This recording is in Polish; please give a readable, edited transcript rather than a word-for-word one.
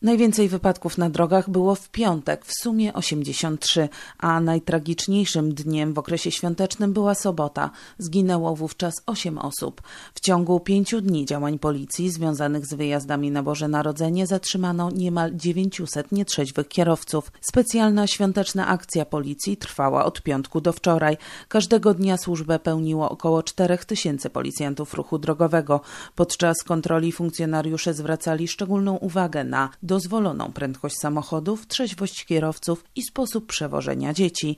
Najwięcej wypadków na drogach było w piątek, w sumie 83, a najtragiczniejszym dniem w okresie świątecznym była sobota. Zginęło wówczas 8 osób. W ciągu 5 dni działań policji związanych z wyjazdami na Boże Narodzenie zatrzymano niemal 900 nietrzeźwych kierowców. Specjalna świąteczna akcja policji trwała od piątku do wczoraj. Każdego dnia służbę pełniło około 4000 policjantów ruchu drogowego. Podczas kontroli funkcjonariusze zwracali szczególną uwagę na dozwoloną prędkość samochodów, trzeźwość kierowców i sposób przewożenia dzieci.